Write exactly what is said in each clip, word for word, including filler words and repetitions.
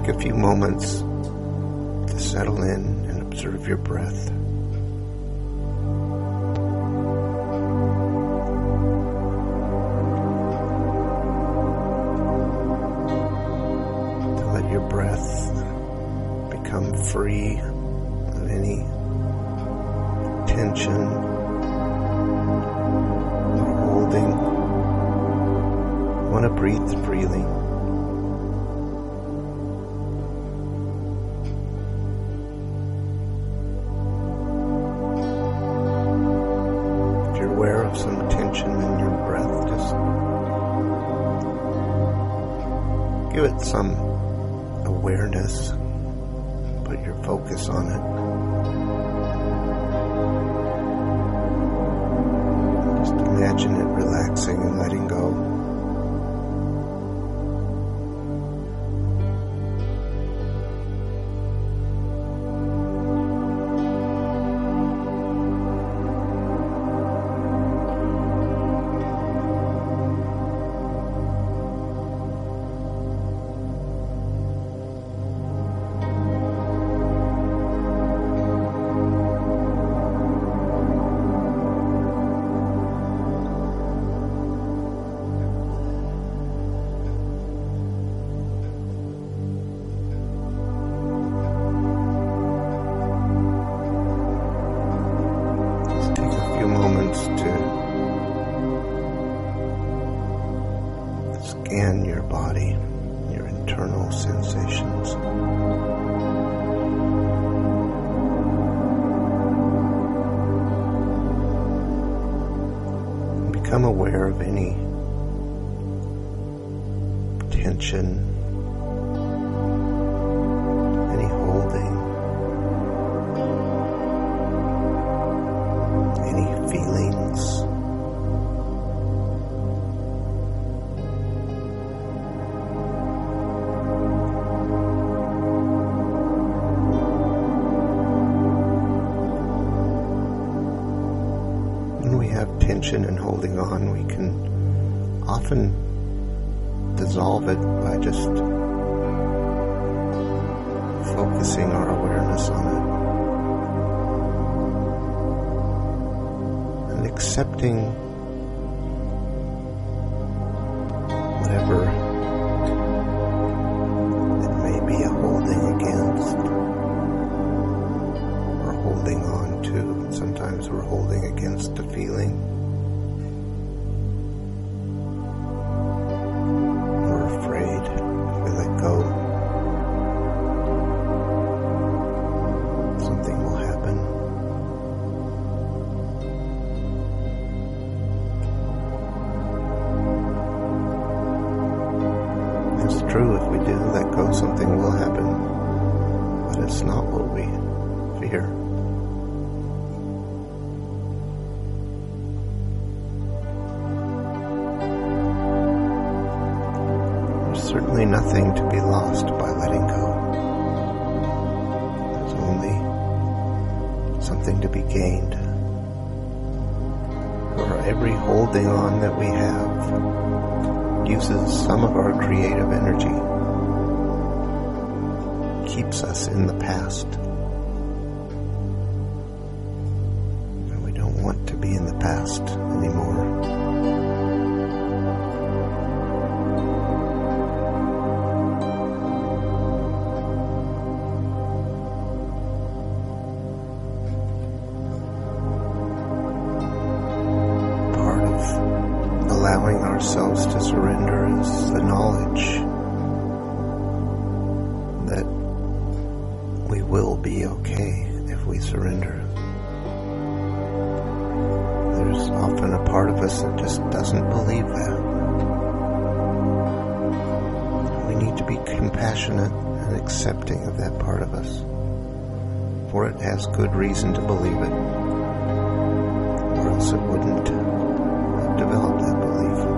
take a few moments to settle in and observe your breath. To let your breath become free of any tension or holding. You want to breathe freely. Some tension in your breath, just give it some awareness, put your focus on it. Just imagine it relaxing and letting go. Scan your body, your internal sensations. Become aware of any tension, any holding, any feelings. Tension and holding on, we can often dissolve it by just focusing our awareness on it and accepting whatever it may be a holding against or holding on to. Sometimes we're holding against a feeling. True, if we do let go, something will happen, but it's not what we fear. There's certainly nothing to be lost by letting go. There's only something to be gained. For every holding on that we have uses some of our creative energy, keeps us in the past. And we don't want to be in the past anymore. Allowing ourselves to surrender is the knowledge that we will be okay if we surrender. There's often a part of us that just doesn't believe that. We need to be compassionate and accepting of that part of us, for it has good reason to believe it, or else it wouldn't have developed that belief.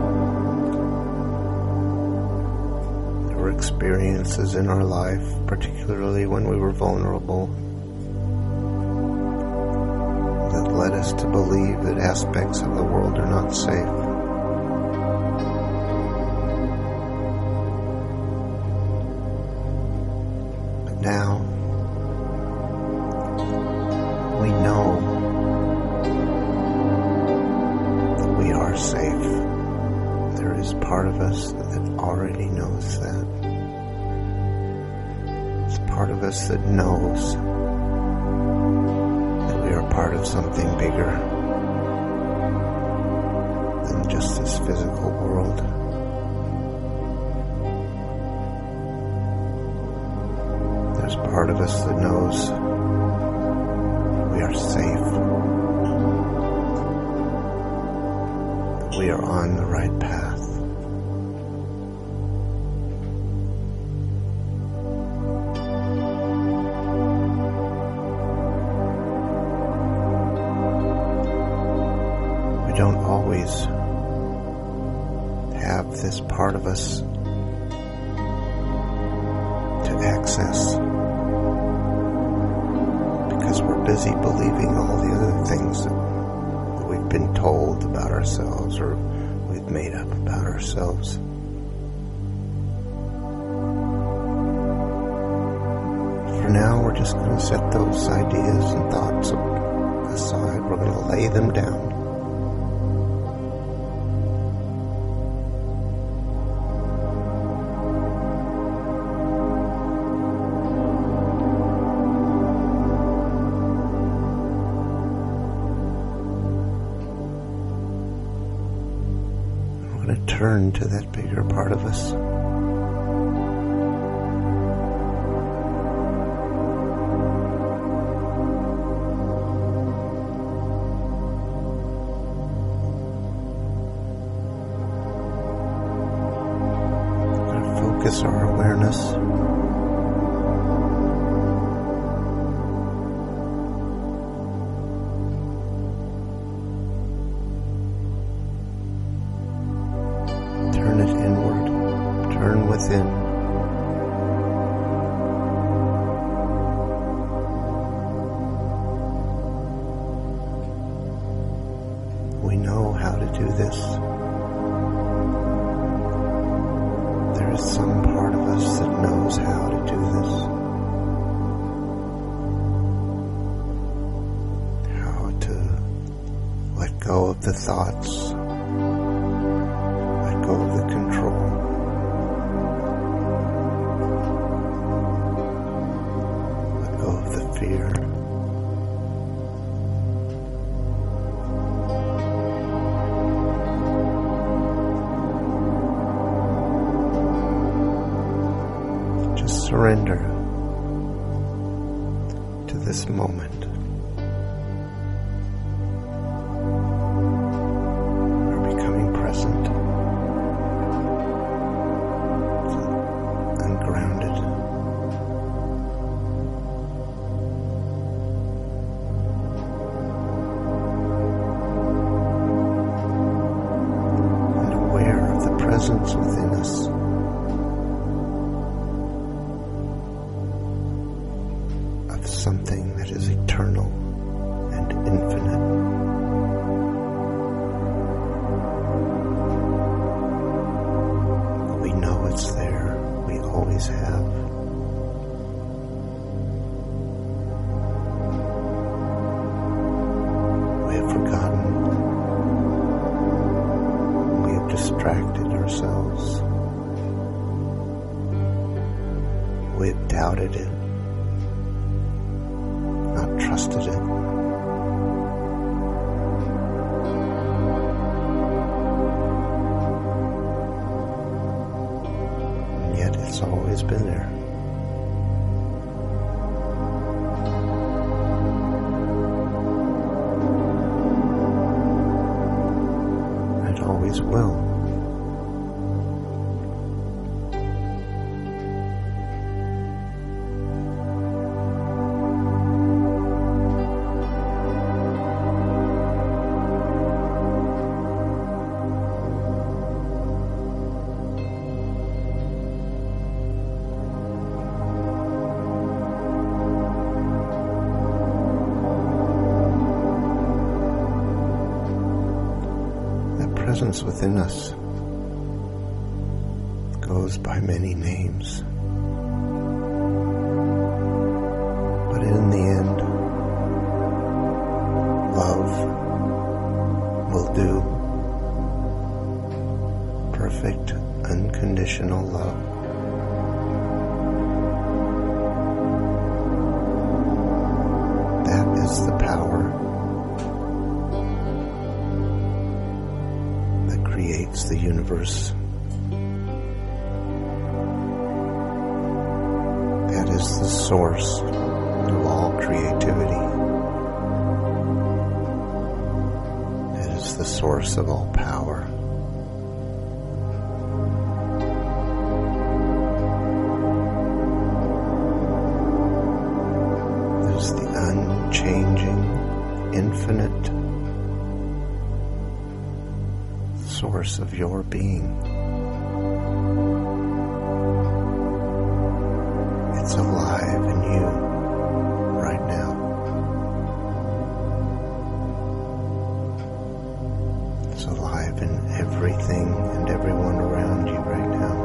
There were experiences in our life, particularly when we were vulnerable, that led us to believe that aspects of the world are not safe. now we know that we are safe. There is part of us that already knows that. It's part of us that knows that we are part of something bigger than just this physical world. There's part of us that knows we are safe, that we are on the right path. We don't always have this part of us to access because we're busy believing all the other things that, that we've been told about ourselves or we've made up about ourselves. For now, we're just going to set those ideas and thoughts aside. We're going to lay them down. Turn to that bigger part of us. We're going to focus our awareness within. We know how to do this. There is some part of us that knows how to do this. How to let go of the thoughts, let go of the control. Fear. Just surrender to this moment. We're becoming present and grounded. Presence within us. Of something that is eternal and infinite. We know it's there. We always have. We have forgotten. We have distracted ourselves. We've doubted it, not trusted it. And yet it's always been there. It always will. Presence within us goes by many names. in the end, love will do. Perfect, unconditional love. That is the power that creates the universe. That is the source of all creativity. It is the source of all power. It is the unchanging, infinite source of your being. It's alive in you right now. It's alive in everything and everyone around you right now.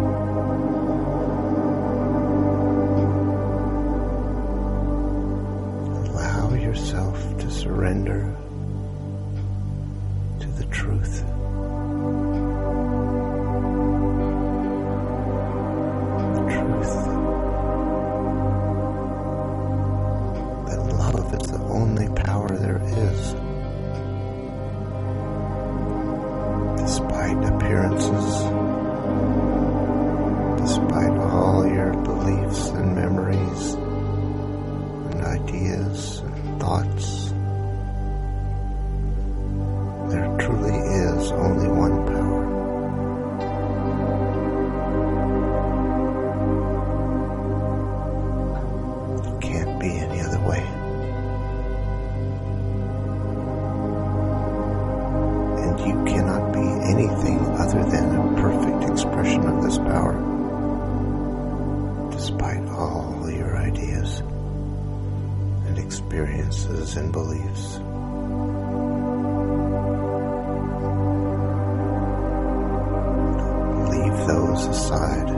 Allow yourself to surrender to the truth. The truth. Love is the only power there is. Despite appearances, despite all your beliefs and memories and ideas and thoughts, there truly is only one power. It can't be any other way. You cannot be anything other than a perfect expression of this power, despite all your ideas and experiences and beliefs. Leave those aside.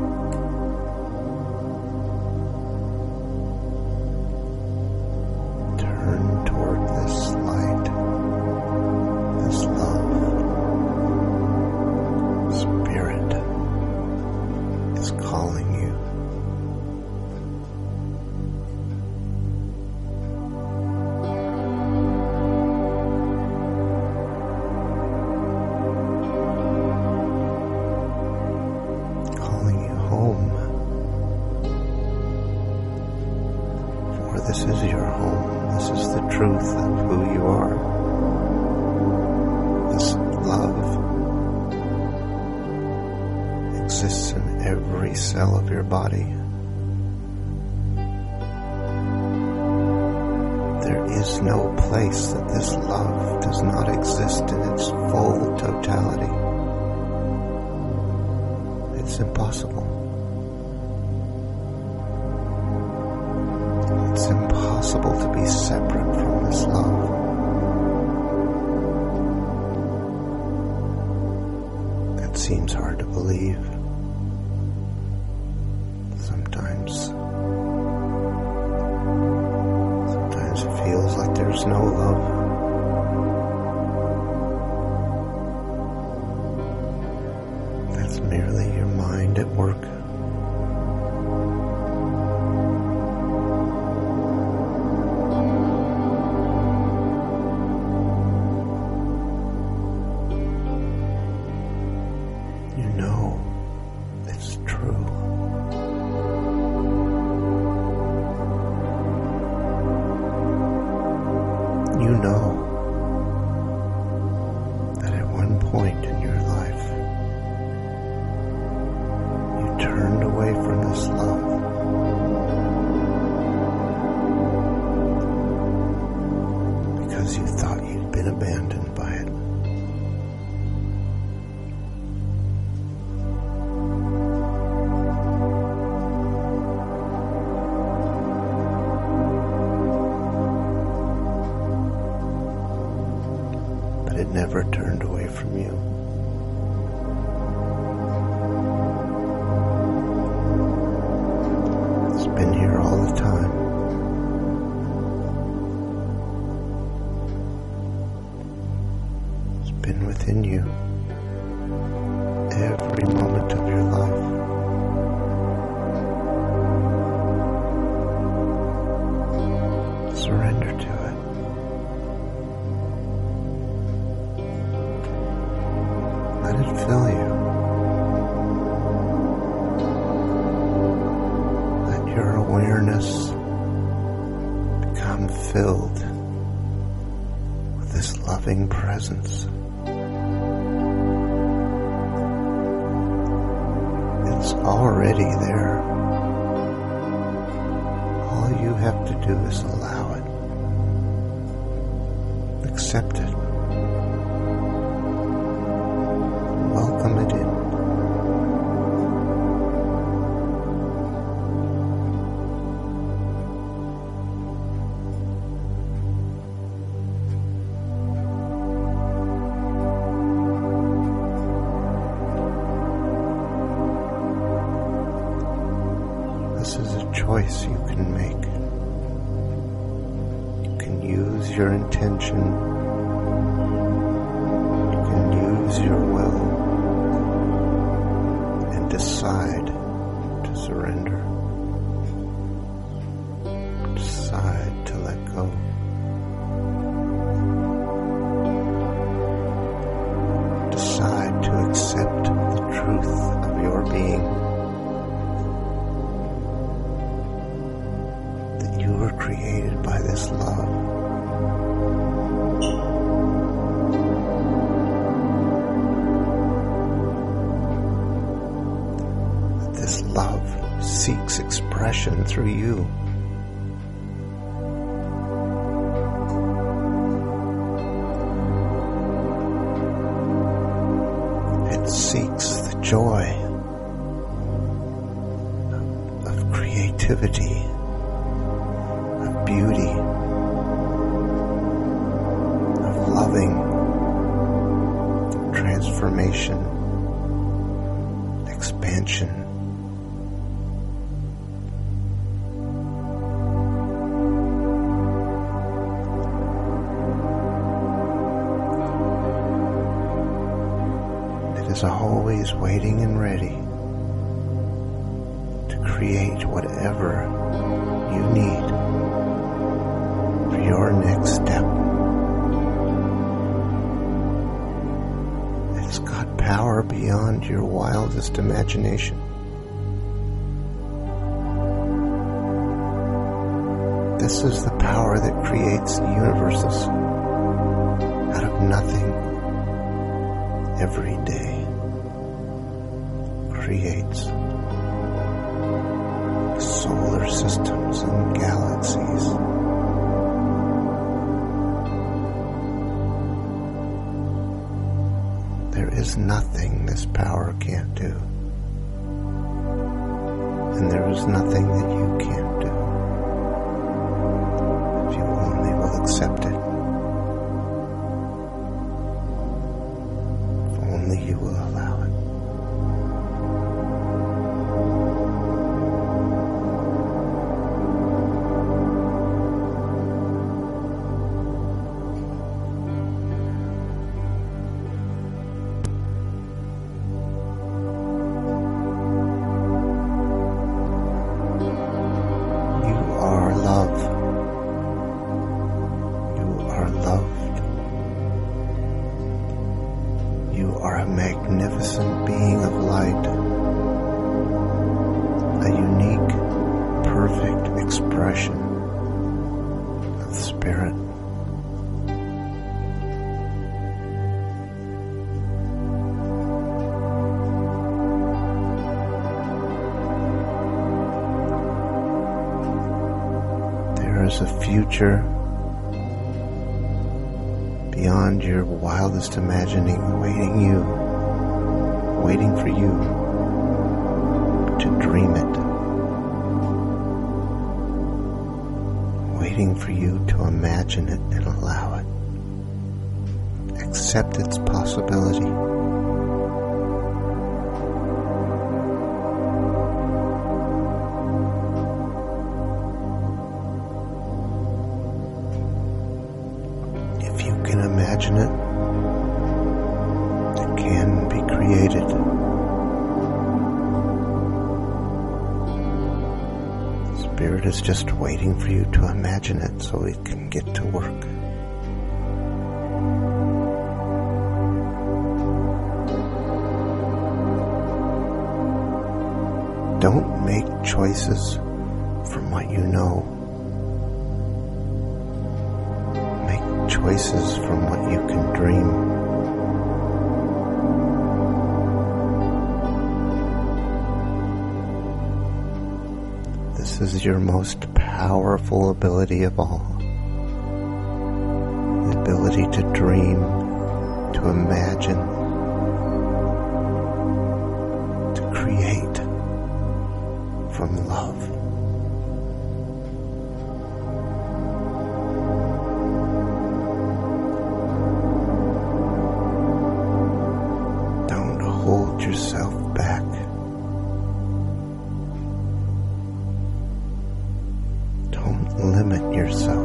Turn toward this light, this love. Spirit is calling you. Calling you home. For this is your home. This is the truth of who you are. This love exists in every cell of your body. There is no place that this love does not exist in its full totality. It's impossible. It's impossible to be separate from this love. That seems hard to believe. Sometimes, sometimes it feels like there's no love. That's merely your mind at work. You know it's true. You know that at one point in your life, you turned away from this love. Because you thought you'd been abandoned by it. It never turned away from you. It's been here all the time. been within you every moment of your life. Surrender to it. Let it fill you. Let your awareness become filled with this loving presence. It's already there. All you have to do is allow it. Accept it. Welcome it in. This is a choice you can make. You can use your intention. You can use your will and decide to surrender. Decide to let go. Decide to accept the truth of your being. You were created by this love. That this love seeks expression through you. It seeks the joy of creativity, beauty, of loving, transformation, expansion. It is always waiting and ready to create whatever you need for your next step. It's got power beyond your wildest imagination. This is the power that creates universes out of nothing. Every day creates solar systems and galaxies. There is nothing this power can't do. And there is nothing that you can't do. If you only will accept it. If only you will allow it. You are a magnificent being of light, a unique, perfect expression of spirit. There is a future beyond your wildest imagining, awaiting you, waiting for you to dream it, waiting for you to imagine it and allow it. Accept its possibility. If you can imagine it, can be created. Spirit is just waiting for you to imagine it so it can get to work. Don't make choices from what you know. Make choices from what you can dream. This is your most powerful ability of all. The ability to dream, to imagine, to create from love. Don't hold yourself back. Limit yourself.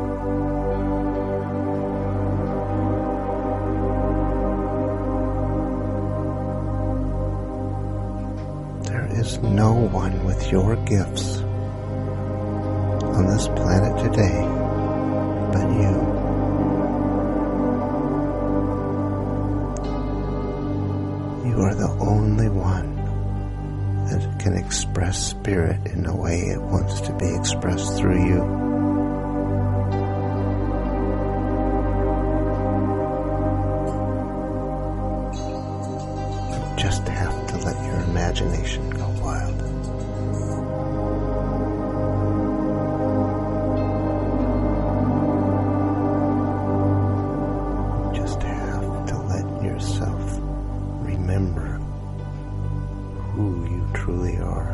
There is no one with your gifts on this planet today but you. You are the only one that can express spirit in the way it wants to be expressed through you. You just have to let your imagination go wild. You just have to let yourself remember who you truly are.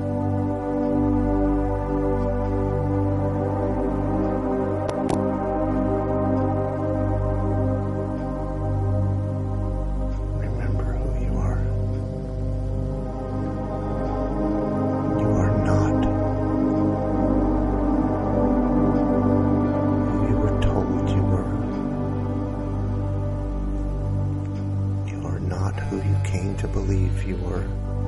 Remember who you are. You are not who you were told you were. You are not who you came to believe you were.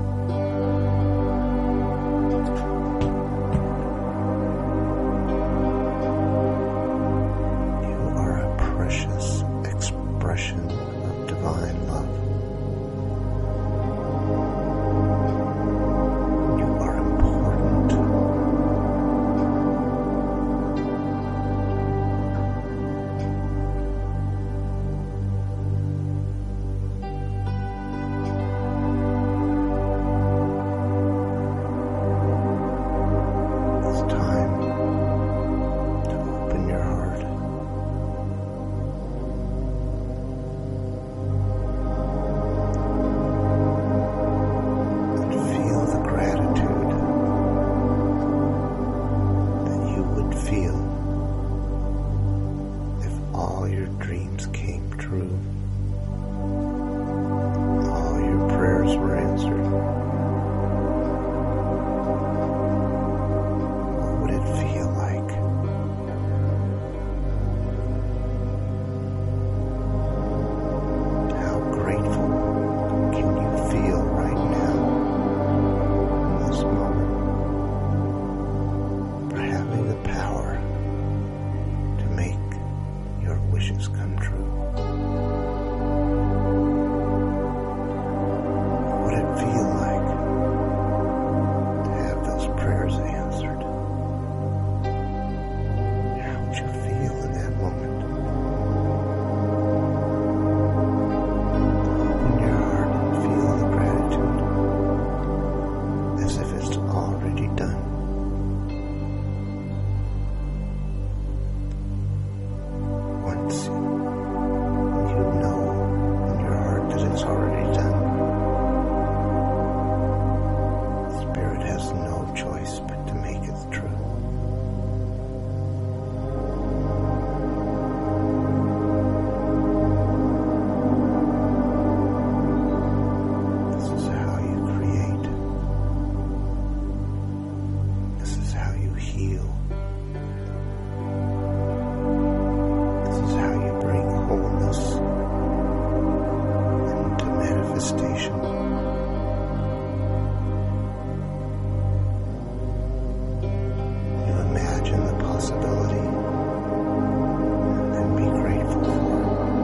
Expression of divine love. You are important. It's time to open your heart. Feel if all your dreams came true, all your prayers were answered. What would it feel like? How grateful can you feel right now in this moment for having the power to make your wishes come true? What would it feel like to have those prayers answered? How would you feel in that moment? Open your heart and feel the gratitude. manifestation. You imagine the possibility and then be grateful for it.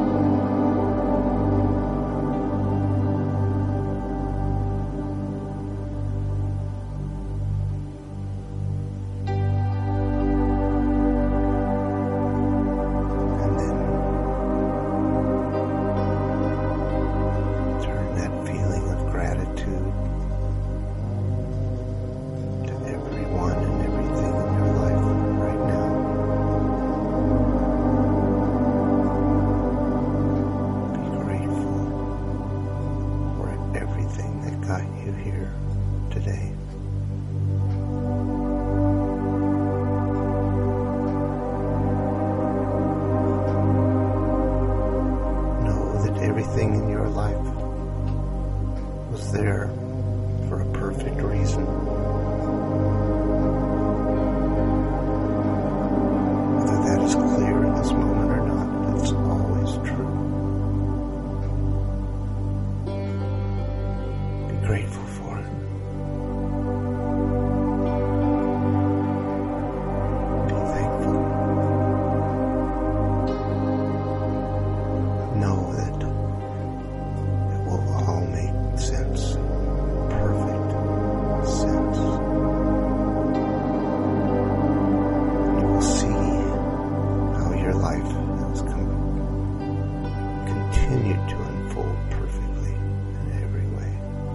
Everything in your life was there for a perfect reason. Whether that is clear in this moment or not, it's always true. Be grateful for it. Be thankful. Know that all make sense, perfect sense. You will see how your life has come, continued to unfold perfectly in every way.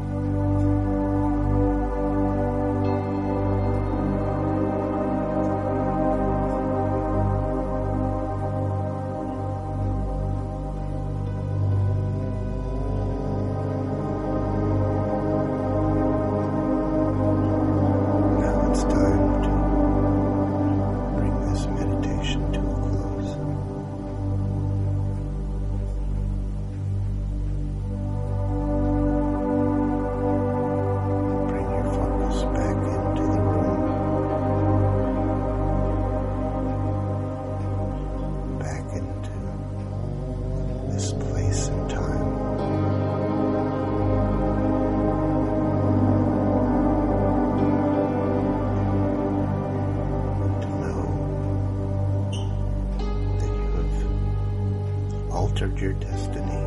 Altered your destiny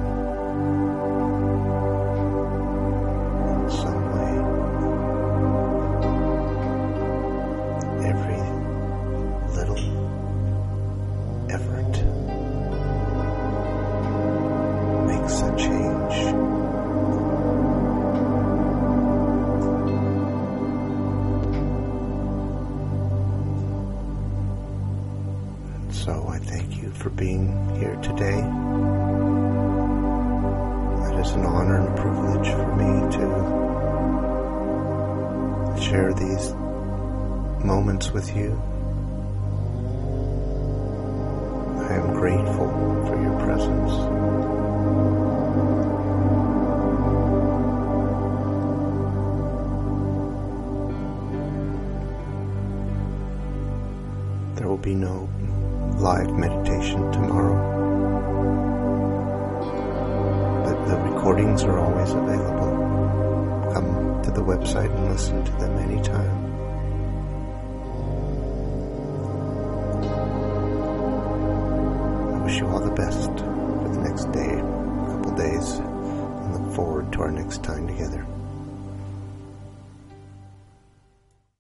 in some way. Every little effort makes a change. And so I thank you for being here today. It is an honor and a privilege for me to share these moments with you. I am grateful for your presence. There will be no live meditation tomorrow, but the recordings are always available. Come to the website and listen to them anytime. I wish you all the best for the next day, couple days, and look forward to our next time together.